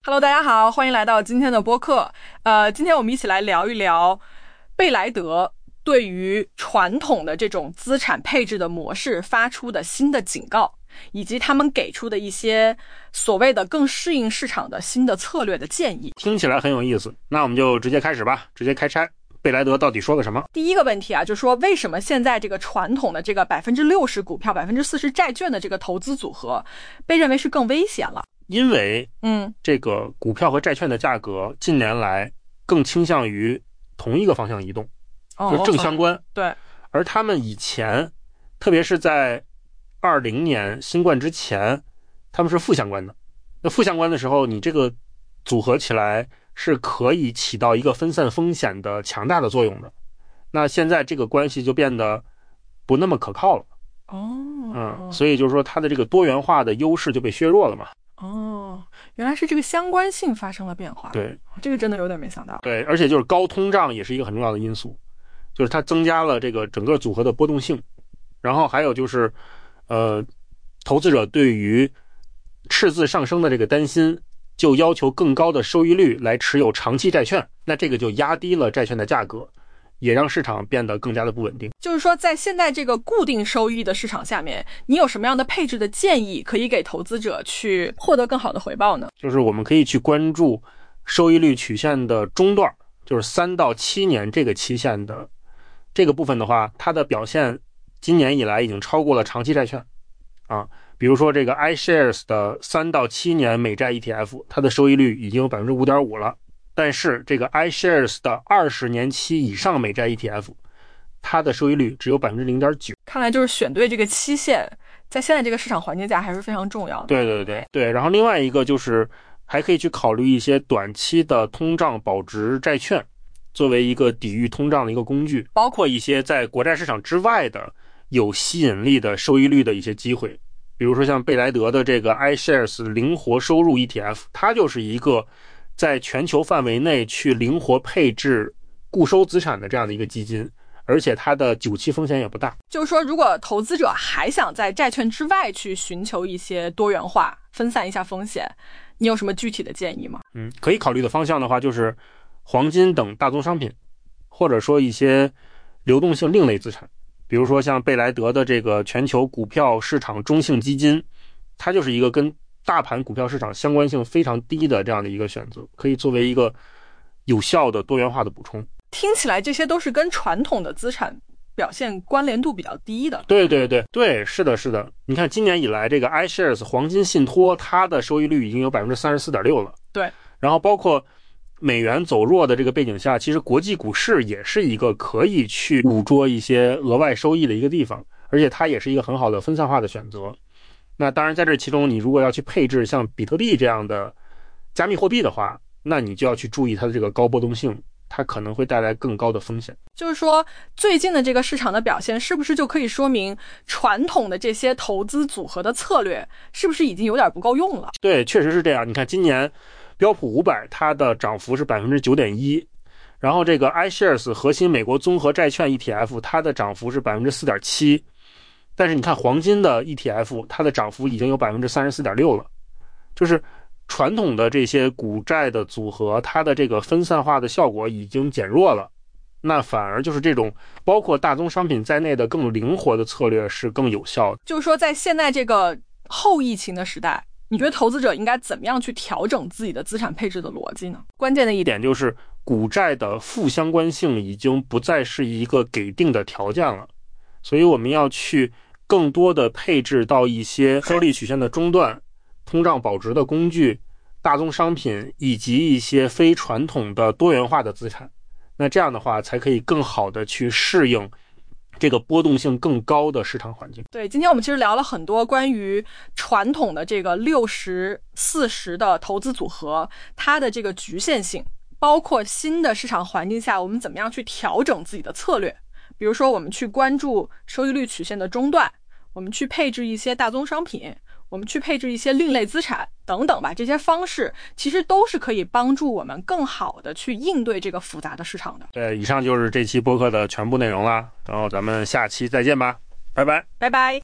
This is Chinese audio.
Hello， 大家好，欢迎来到今天的播客。今天我们一起来聊一聊贝莱德对于传统的这种资产配置的模式发出的新的警告，以及他们给出的一些所谓的更适应市场的新的策略的建议。 听起来很有意思，那我们就直接开始吧，直接开拆。贝莱德到底说了什么？ 第一个问题啊，就是说为什么现在这个传统的这个 60% 股票 40% 债券的这个投资组合被认为是更危险了？ 因为这个股票和债券的价格近年来更倾向于同一个方向移动，就是正相关。 对， 而他们以前，特别是在20年新冠之前，他们是负相关的。那负相关的时候，你这个组合起来是可以起到一个分散风险的强大的作用的。那现在这个关系就变得不那么可靠了。所以就是说它的这个多元化的优势就被削弱了嘛。 原来是这个相关性发生了变化。 对， 这个真的有点没想到。 对，而且就是高通胀也是一个很重要的因素，就是它增加了这个整个组合的波动性。然后还有就是投资者对于赤字上升的这个担心，就要求更高的收益率来持有长期债券，那这个就压低了债券的价格，也让市场变得更加的不稳定。 就是说在现在这个固定收益的市场下面，你有什么样的配置的建议可以给投资者去获得更好的回报呢？ 就是我们可以去关注收益率曲线的中段，就是3到7年这个期限的这个部分的话，它的表现今年以来已经超过了长期债券比如说这个 iShares 的3到7年美债 ETF， 它的收益率已经有 5.5% 了。但是这个 iShares 的20年期以上美债 ETF， 它的收益率只有 0.9%。 看来就是选对这个期限在现在这个市场环境下还是非常重要的。 对，然后另外一个就是还可以去考虑一些短期的通胀保值债券，作为一个抵御通胀的一个工具，包括一些在国债市场之外的有吸引力的收益率的一些机会。比如说像贝莱德的这个 iShares 灵活收入 ETF， 它就是一个在全球范围内去灵活配置固收资产的这样的一个基金，而且它的久期风险也不大。 就是说如果投资者还想在债券之外去寻求一些多元化，分散一下风险，你有什么具体的建议吗？ 可以考虑的方向的话，就是黄金等大宗商品，或者说一些流动性另类资产，比如说像贝莱德的这个全球股票市场中性基金，它就是一个跟大盘股票市场相关性非常低的这样的一个选择，可以作为一个有效的多元化的补充。 听起来这些都是跟传统的资产表现关联度比较低的。 对，是的。你看今年以来这个 iShares 黄金信托，它的收益率已经有 34.6% 了。 对， 然后包括美元走弱的这个背景下，其实国际股市也是一个可以去捕捉一些额外收益的一个地方，而且它也是一个很好的分散化的选择。那当然在这其中，你如果要去配置像比特币这样的加密货币的话，那你就要去注意它的这个高波动性，它可能会带来更高的风险。 就是说最近的这个市场的表现是不是就可以说明传统的这些投资组合的策略是不是已经有点不够用了？ 对，确实是这样。你看今年标普500它的涨幅是 9.1%， 然后这个 iShares 核心美国综合债券 ETF 它的涨幅是 4.7%， 但是你看黄金的 ETF 它的涨幅已经有 34.6% 了。就是传统的这些股债的组合，它的这个分散化的效果已经减弱了，那反而就是这种包括大宗商品在内的更灵活的策略是更有效的。 就是说在现在这个后疫情的时代，你觉得投资者应该怎么样去调整自己的资产配置的逻辑呢？ 关键的一点就是股债的负相关性已经不再是一个给定的条件了，所以我们要去更多的配置到一些收益曲线的中段、通胀保值的工具、大宗商品以及一些非传统的多元化的资产。那这样的话才可以更好的去适应这个波动性更高的市场环境。 对，今天我们其实聊了很多关于传统的这个60-40的投资组合，它的这个局限性，包括新的市场环境下我们怎么样去调整自己的策略。比如说我们去关注收益率曲线的中段，我们去配置一些大宗商品，我们去配置一些另类资产等等吧，这些方式其实都是可以帮助我们更好的去应对这个复杂的市场的。 对，以上就是这期播客的全部内容了，然后咱们下期再见吧，拜拜。 拜拜。